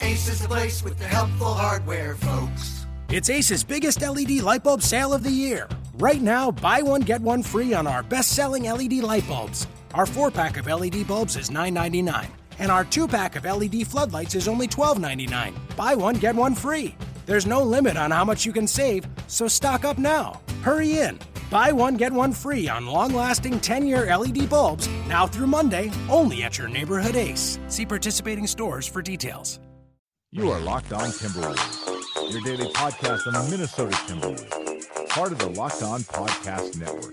Ace is the place with the helpful hardware, folks. It's Ace's biggest LED light bulb sale of the year. Right now, buy one, get one free on our best-selling LED light bulbs. Our 4-pack of LED bulbs is $9.99, and our 2-pack of LED floodlights is only $12.99. Buy one, get one free. There's no limit on how much you can save, so stock up now. Hurry in. Buy one, get one free on long-lasting 10-year LED bulbs, now through Monday, only at your neighborhood Ace. See participating stores for details. You are Locked On Timberwolves, your daily podcast on the Minnesota Timberwolves, part of the Locked On Podcast Network.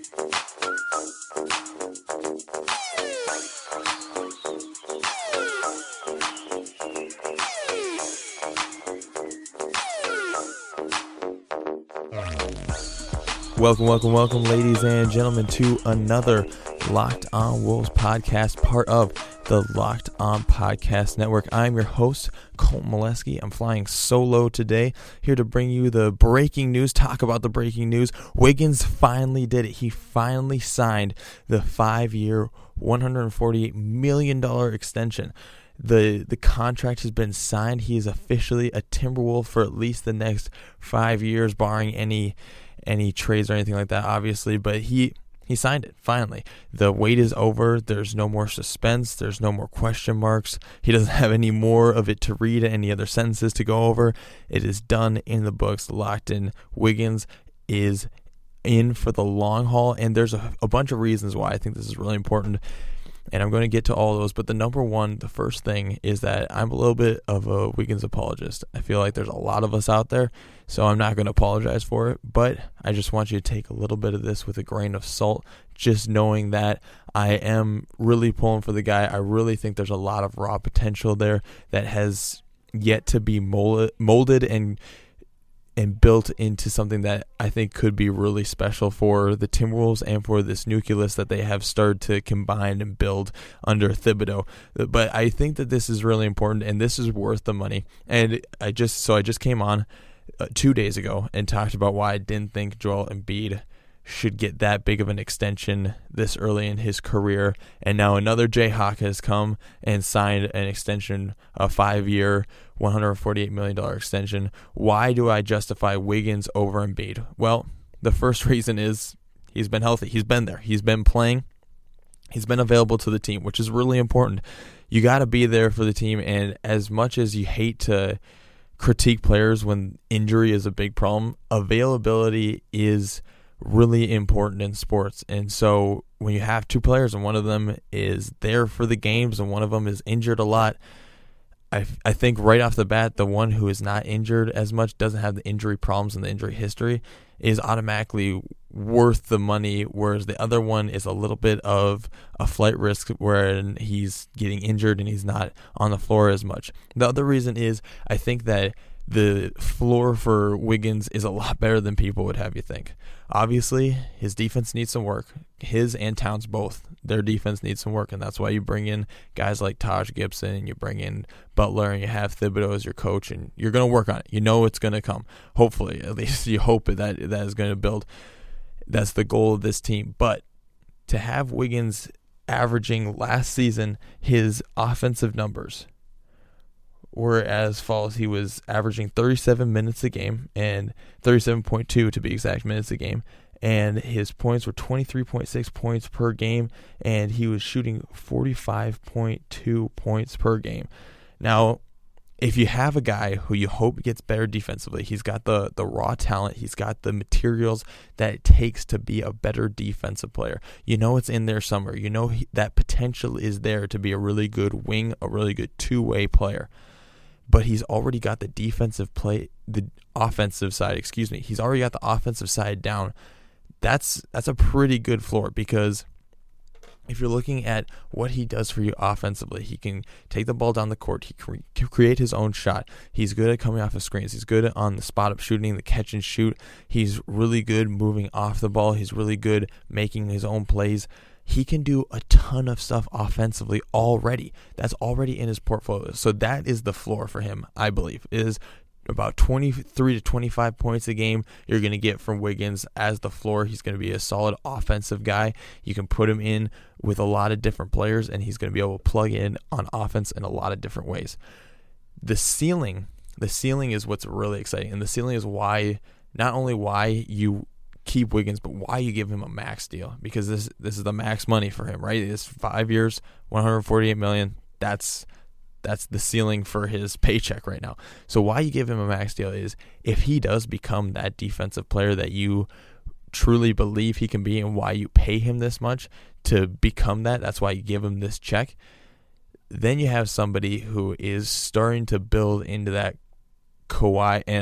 Welcome, ladies and gentlemen, to another Locked On Wolves podcast, part of the Locked On Podcast Network. I'm your host, Colton Molesky. I'm flying solo today, here to bring you the breaking news, talk about the breaking news. Wiggins finally did it. He finally signed the 5-year, $148 million extension. The contract has been signed. He is officially a Timberwolf for at least the next 5 years, barring any trades or anything like that, obviously, but he signed it, finally. The wait is over. There's no more suspense. There's no more question marks. He doesn't have any more of it to read, any other sentences to go over. It is done, in the books, locked in. Wiggins is in for the long haul, and there's a bunch of reasons why I think this is really important, and I'm going to get to all those, but the first thing is that I'm a little bit of a Wiggins apologist. I feel like there's a lot of us out there, so I'm not going to apologize for it, but I just want you to take a little bit of this with a grain of salt, just knowing that I am really pulling for the guy. I really think there's a lot of raw potential there that has yet to be molded and built into something that I think could be really special for the Timberwolves and for this nucleus that they have started to combine and build under Thibodeau. But I think that this is really important, and this is worth the money. And I just came on 2 days ago and talked about why I didn't think Joel Embiid should get that big of an extension this early in his career. And now another Jayhawk has come and signed an extension, a 5-year, $148 million extension. Why do I justify Wiggins over Embiid? Well, the first reason is he's been healthy. He's been there. He's been playing. He's been available to the team, which is really important. You got to be there for the team. And as much as you hate to critique players when injury is a big problem, availability is really important in sports. And so when you have two players and one of them is there for the games and one of them is injured a lot, I think right off the bat, the one who is not injured as much, doesn't have the injury problems and the injury history, is automatically worth the money, whereas the other one is a little bit of a flight risk where he's getting injured and he's not on the floor as much. The other reason is I think that the floor for Wiggins is a lot better than people would have you think. Obviously, his defense needs some work. His and Towns both. Their defense needs some work, and that's why you bring in guys like Taj Gibson, and you bring in Butler, and you have Thibodeau as your coach, and you're going to work on it. You know it's going to come. Hopefully, at least you hope that is going to build. That's the goal of this team. But to have Wiggins averaging last season his offensive numbers were as follows. He was averaging 37 minutes a game, and 37.2 to be exact minutes a game, and his points were 23.6 points per game, and he was shooting 45.2 points per game. Now, if you have a guy who you hope gets better defensively, he's got the raw talent, he's got the materials that it takes to be a better defensive player. You know it's in there somewhere. You know that potential is there to be a really good wing, a really good two-way player. But he's already got the offensive side, He's already got the offensive side down. That's a pretty good floor, because if you're looking at what he does for you offensively, he can take the ball down the court. He can create his own shot. He's good at coming off of screens. He's good on the spot-up shooting, the catch and shoot. He's really good moving off the ball. He's really good making his own plays. He can do a ton of stuff offensively already. That's already in his portfolio. So that is the floor for him, I believe, is about 23 to 25 points a game you're going to get from Wiggins as the floor. He's going to be a solid offensive guy. You can put him in with a lot of different players, and he's going to be able to plug in on offense in a lot of different ways. The ceiling is what's really exciting, and the ceiling is why, not only why you keep Wiggins, but why you give him a max deal, because this is the max money for him, right? It's 5 years, $148 million. That's the ceiling for his paycheck right now. So why you give him a max deal is if he does become that defensive player that you truly believe he can be, and why you pay him this much to become that. That's why you give him this check. Then you have somebody who is starting to build into that Kawhi, and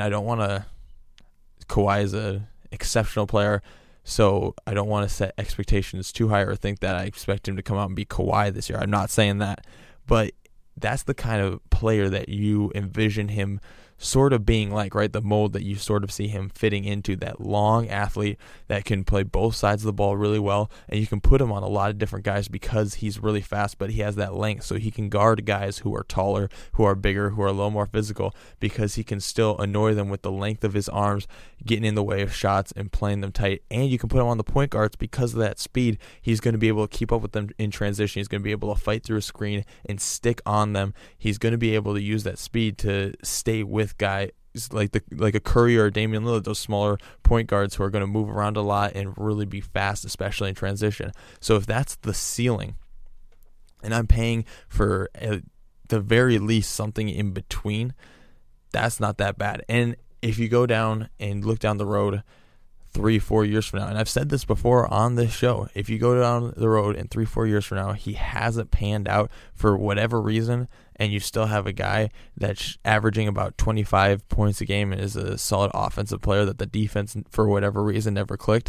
Kawhi is a exceptional player, so I don't want to set expectations too high or think that I expect him to come out and be Kawhi this year. I'm not saying that, but that's the kind of player that you envision him sort of being like, right? The mold that you sort of see him fitting into, that long athlete that can play both sides of the ball really well, and you can put him on a lot of different guys because he's really fast, but he has that length, so he can guard guys who are taller, who are bigger, who are a little more physical, because he can still annoy them with the length of his arms, getting in the way of shots and playing them tight. And you can put him on the point guards because of that speed. He's going to be able to keep up with them in transition. He's going to be able to fight through a screen and stick on them. He's going to be able to use that speed to stay with guys like a Curry or Damian Lillard, those smaller point guards who are going to move around a lot and really be fast, especially in transition. So if that's the ceiling, and I'm paying for at the very least something in between, that's not that bad. And if you go down and look down the road 3-4 years from now, and I've said this before on this show, if you go down the road and 3-4 years from now, he hasn't panned out for whatever reason, and you still have a guy that's averaging about 25 points a game and is a solid offensive player that the defense, for whatever reason, never clicked,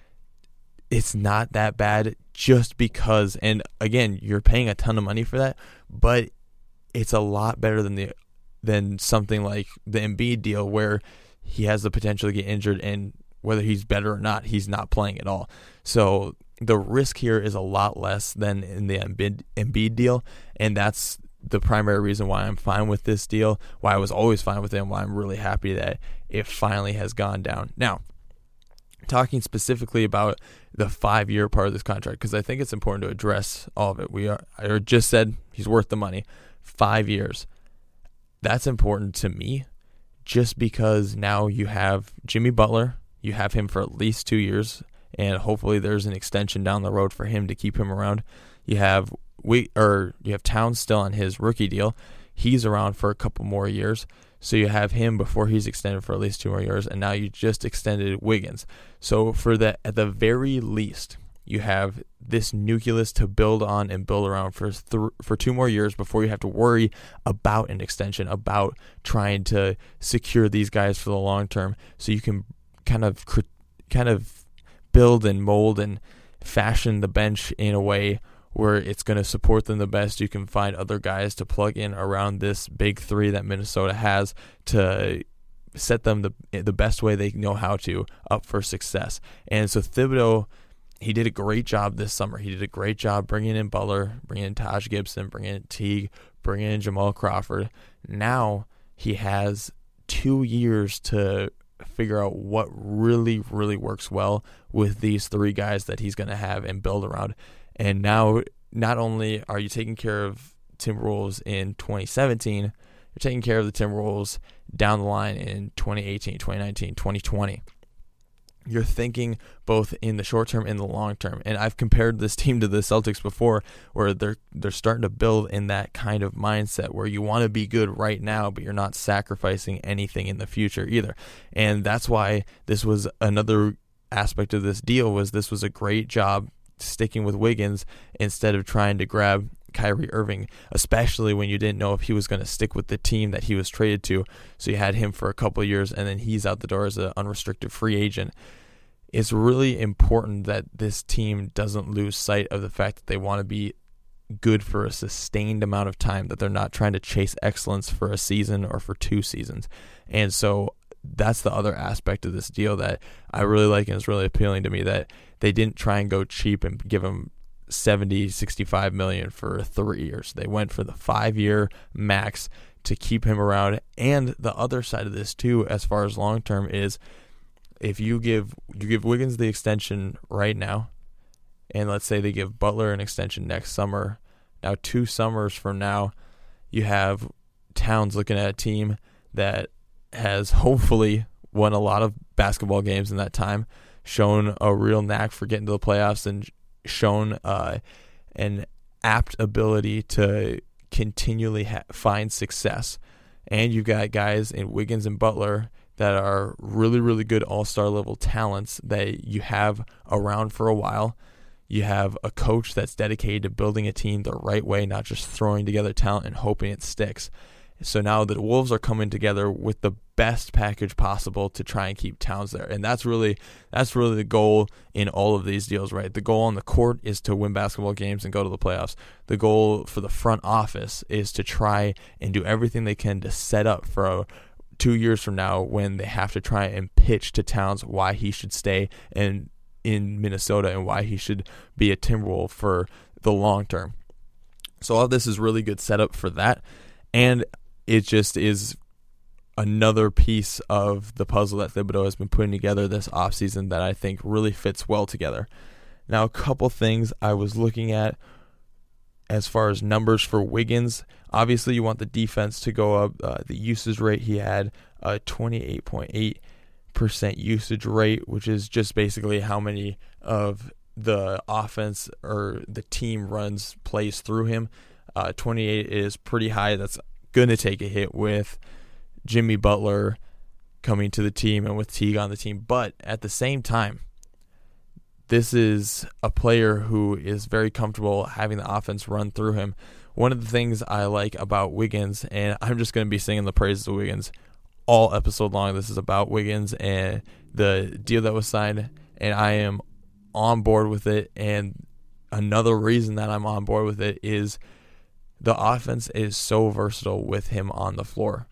it's not that bad just because, and again, you're paying a ton of money for that, but it's a lot better than something like the Embiid deal where he has the potential to get injured, and whether he's better or not, he's not playing at all. So the risk here is a lot less than in the Embiid deal, and that's the primary reason why I'm fine with this deal, why I was always fine with it, and why I'm really happy that it finally has gone down. Now, talking specifically about the 5-year part of this contract, because I think it's important to address all of it. I just said he's worth the money. 5 years. That's important to me just because now you have Jimmy Butler. You have him for at least 2 years, and hopefully there's an extension down the road for him to keep him around. You have Towns still on his rookie deal. He's around for a couple more years, so you have him before he's extended for at least 2 more years, and now you just extended Wiggins. So at the very least, you have this nucleus to build on and build around for 2 more years before you have to worry about an extension, about trying to secure these guys for the long term, so you can kind of build and mold and fashion the bench in a way where it's going to support them the best. You can find other guys to plug in around this big three that Minnesota has to set them the best way they know how to up for success. And so Thibodeau, he did a great job this summer. He did a great job bringing in Butler, bringing in Taj Gibson, bringing in Teague, bringing in Jamal Crawford. Now he has 2 years to figure out what really, really works well with these 3 guys that he's going to have and build around. And now, not only are you taking care of Timberwolves in 2017, you're taking care of the Timberwolves down the line in 2018, 2019, 2020. You're thinking both in the short term and the long term. And I've compared this team to the Celtics before, where they're starting to build in that kind of mindset where you want to be good right now, but you're not sacrificing anything in the future either. And that's why this was another aspect of this deal, was this was a great job sticking with Wiggins instead of trying to grab Kyrie Irving, especially when you didn't know if he was going to stick with the team that he was traded to. So you had him for a couple of years, and then he's out the door as an unrestricted free agent. It's really important that this team doesn't lose sight of the fact that they want to be good for a sustained amount of time, that they're not trying to chase excellence for a season or for 2 seasons. And so that's the other aspect of this deal that I really like and is really appealing to me, that they didn't try and go cheap and give him $65 million for 3 years. They went for the 5-year max to keep him around. And the other side of this too, as far as long term, is if you give Wiggins the extension right now, and let's say they give Butler an extension next summer, now 2 summers from now, you have Towns looking at a team that has hopefully won a lot of basketball games in that time, shown a real knack for getting to the playoffs, and shown an apt ability to continually find success. And you've got guys in Wiggins and Butler that are really, really good all-star level talents that you have around for a while. You have a coach that's dedicated to building a team the right way, not just throwing together talent and hoping it sticks. So now the Wolves are coming together with the best package possible to try and keep Towns there. And that's really the goal in all of these deals, right? The goal on the court is to win basketball games and go to the playoffs. The goal for the front office is to try and do everything they can to set up for 2 years from now when they have to try and pitch to Towns why he should stay in Minnesota and why he should be a Timberwolf for the long term. So all this is really good setup for that. And it just is another piece of the puzzle that Thibodeau has been putting together this offseason that I think really fits well together. Now, a couple things I was looking at as far as numbers for Wiggins. Obviously, you want the defense to go up. The usage rate, he had a 28.8% usage rate, which is just basically how many of the offense or the team plays through him. 28 is pretty high. That's going to take a hit with Jimmy Butler coming to the team and with Teague on the team. But at the same time, this is a player who is very comfortable having the offense run through him. One of the things I like about Wiggins, and I'm just going to be singing the praises of Wiggins all episode long. This is about Wiggins and the deal that was signed, and I am on board with it. And another reason that I'm on board with it is the offense is so versatile with him on the floor.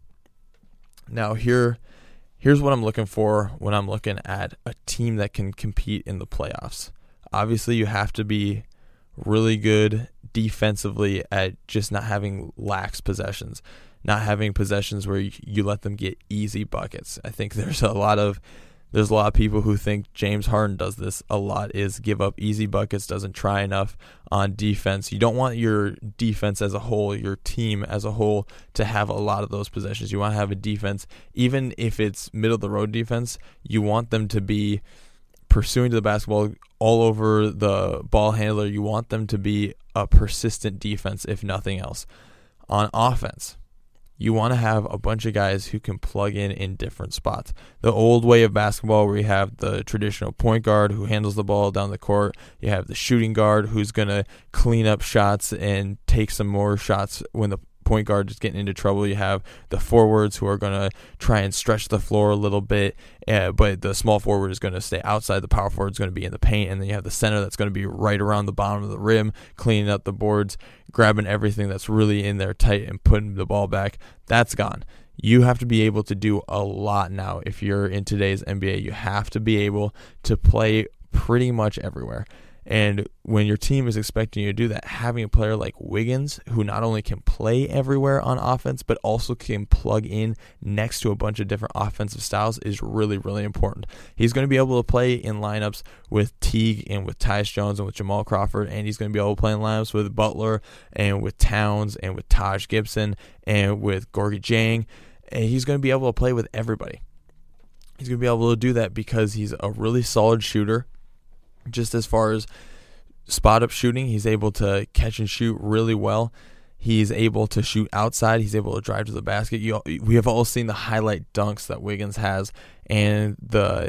Now, here's what I'm looking for when I'm looking at a team that can compete in the playoffs. Obviously, you have to be really good defensively at just not having lax possessions, not having possessions where you let them get easy buckets. I think there's a lot of people who think James Harden does this a lot, is give up easy buckets, doesn't try enough on defense. You don't want your defense as a whole, your team as a whole, to have a lot of those possessions. You want to have a defense, even if it's middle-of-the-road defense, you want them to be pursuing to the basketball all over the ball handler. You want them to be a persistent defense, if nothing else. On offense, you want to have a bunch of guys who can plug in different spots. The old way of basketball where you have the traditional point guard who handles the ball down the court. You have the shooting guard who's going to clean up shots and take some more shots when the point guard is getting into trouble. You have the forwards who are going to try and stretch the floor a little bit, but the small forward is going to stay outside. The power forward is going to be in the paint, and then you have the center that's going to be right around the bottom of the rim, cleaning up the boards, grabbing everything that's really in there tight and putting the ball back. That's gone. You have to be able to do a lot now. If you're in today's NBA, you have to be able to play pretty much everywhere. And when your team is expecting you to do that, having a player like Wiggins, who not only can play everywhere on offense, but also can plug in next to a bunch of different offensive styles, is really, really important. He's going to be able to play in lineups with Teague and with Tyus Jones and with Jamal Crawford, and he's going to be able to play in lineups with Butler and with Towns and with Taj Gibson and with Gorgui Dieng, and he's going to be able to play with everybody. He's going to be able to do that because he's a really solid shooter. Just as far as spot-up shooting, he's able to catch and shoot really well. He's able to shoot outside. He's able to drive to the basket. We have all seen the highlight dunks that Wiggins has and the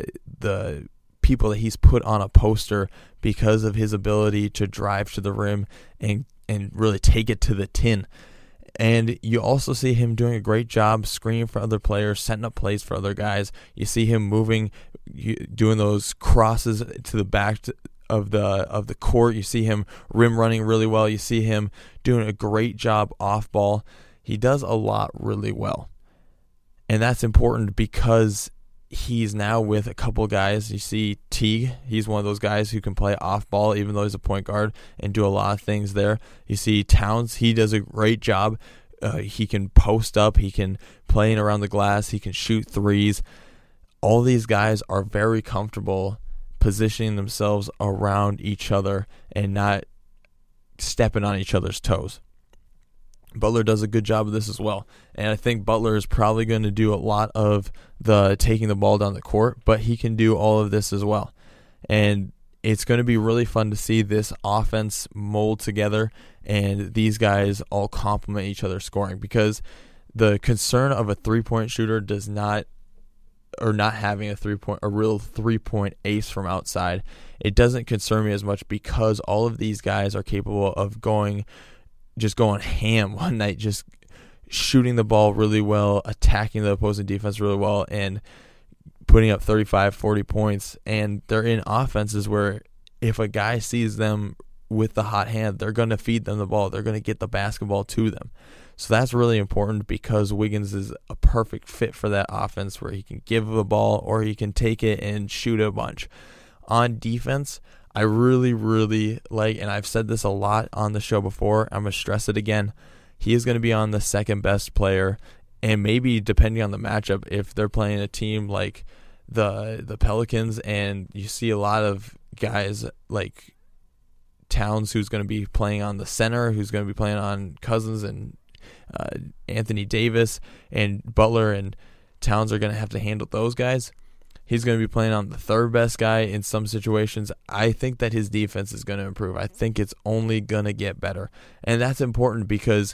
people that he's put on a poster because of his ability to drive to the rim and really take it to the tin. And you also see him doing a great job screening for other players, setting up plays for other guys. You see him moving, doing those crosses to the back of the court. You see him rim running really well. You see him doing a great job off ball. He does a lot really well. And that's important because he's now with a couple guys. You see Teague, he's one of those guys who can play off ball even though he's a point guard and do a lot of things there. You see Towns, he does a great job. He can post up, he can play in around the glass, he can shoot threes. All these guys are very comfortable positioning themselves around each other and not stepping on each other's toes. Butler does a good job of this as well. And I think Butler is probably going to do a lot of the taking the ball down the court, but he can do all of this as well. And it's going to be really fun to see this offense mold together and these guys all complement each other scoring, because the concern of a three-point shooter does not, or not having a real three-point ace from outside, it doesn't concern me as much, because all of these guys are capable of going ham one night, just shooting the ball really well, attacking the opposing defense really well, and putting up 35, 40 points. And they're in offenses where if a guy sees them with the hot hand, they're going to feed them the ball. They're going to get the basketball to them. So that's really important, because Wiggins is a perfect fit for that offense where he can give the ball or he can take it and shoot a bunch. On defense, I really, really like, and I've said this a lot on the show before, I'm going to stress it again, he is going to be on the second best player, and maybe depending on the matchup, if they're playing a team like the Pelicans and you see a lot of guys like Towns who's going to be playing on the center, who's going to be playing on Cousins and Anthony Davis, and Butler and Towns are going to have to handle those guys. He's going to be playing on the third best guy in some situations. I think that his defense is going to improve. I think it's only going to get better. And that's important, because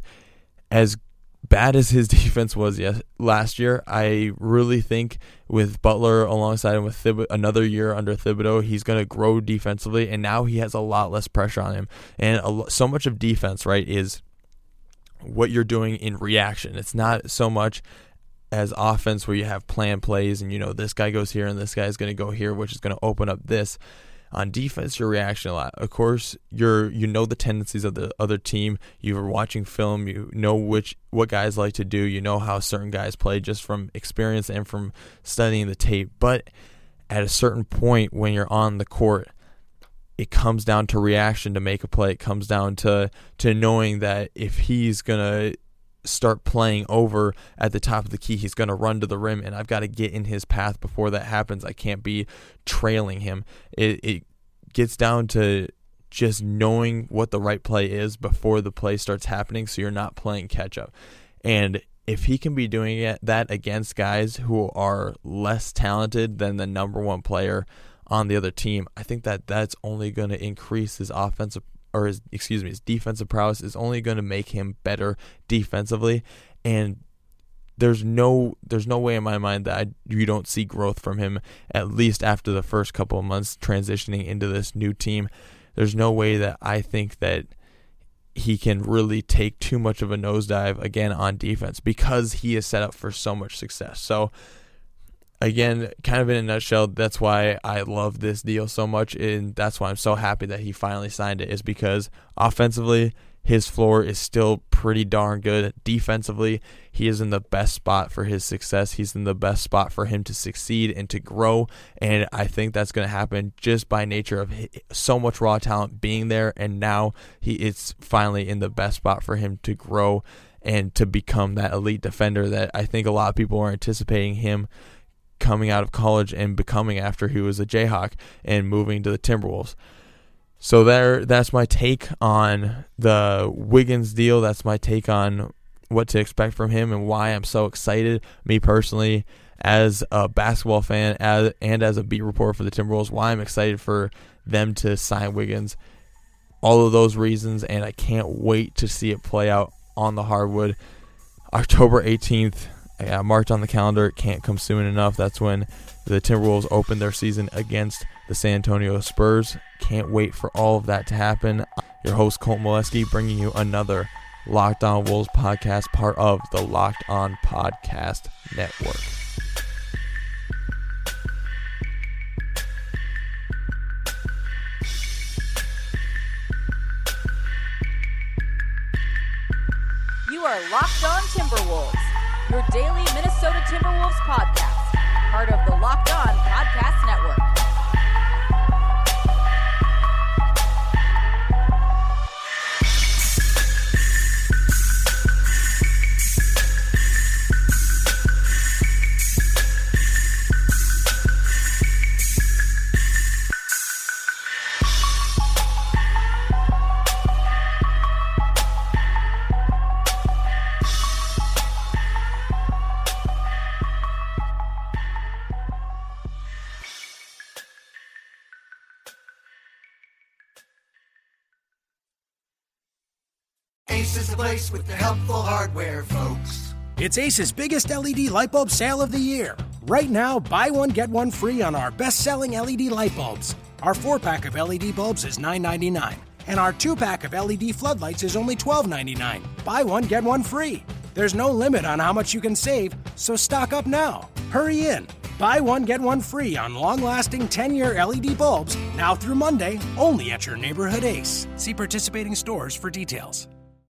as bad as his defense was last year, I really think with Butler alongside him with another year under Thibodeau, he's going to grow defensively, and now he has a lot less pressure on him. And so much of defense, right, is what you're doing in reaction. It's not so much as offense where you have planned plays and this guy goes here and this guy's going to go here, which is going to open up this. On defense, you're reaction a lot. Of course, you know the tendencies of the other team. You're watching film. You know what guys like to do. You know how certain guys play just from experience and from studying the tape. But at a certain point when you're on the court, it comes down to reaction to make a play. It comes down to knowing that if he's going to start playing over at the top of the key, he's going to run to the rim, and I've got to get in his path before that happens. I can't be trailing him. It gets down to just knowing what the right play is before the play starts happening, so you're not playing catch up. And if he can be doing that against guys who are less talented than the number one player on the other team, I think that that's only going to increase his his defensive prowess, is only going to make him better defensively. And there's no way in my mind that you don't see growth from him, at least after the first couple of months transitioning into this new team. There's no way that I think that he can really take too much of a nosedive again on defense, because he is set up for so much success. So again, kind of in a nutshell, that's why I love this deal so much, and that's why I'm so happy that he finally signed it, is because offensively, his floor is still pretty darn good. Defensively, he is in the best spot for his success. He's in the best spot for him to succeed and to grow, and I think that's going to happen just by nature of so much raw talent being there, and now it's finally in the best spot for him to grow and to become that elite defender that I think a lot of people are anticipating him coming out of college and becoming after he was a Jayhawk and moving to the Timberwolves. So that's my take on the Wiggins deal. That's my take on what to expect from him and why I'm so excited, me personally, as a basketball fan and as a beat reporter for the Timberwolves, why I'm excited for them to sign Wiggins. All of those reasons, and I can't wait to see it play out on the hardwood. October 18th, I got marked on the calendar. It can't come soon enough. That's when the Timberwolves open their season against the San Antonio Spurs. Can't wait for all of that to happen. Your host, Colton Molesky, bringing you another Locked On Wolves podcast, part of the Locked On Podcast Network. You are Locked On Timberwolves, your daily Minnesota Timberwolves podcast, part of the Locked On Podcast Network. Ace is the place with the helpful hardware, folks. It's Ace's biggest LED light bulb sale of the year. Right now, buy one, get one free on our best-selling LED light bulbs. Our 4-pack of LED bulbs is $9.99, and our 2-pack of LED floodlights is only $12.99. Buy one, get one free. There's no limit on how much you can save, so stock up now. Hurry in. Buy one, get one free on long-lasting 10-year LED bulbs now through Monday, only at your neighborhood Ace. See participating stores for details.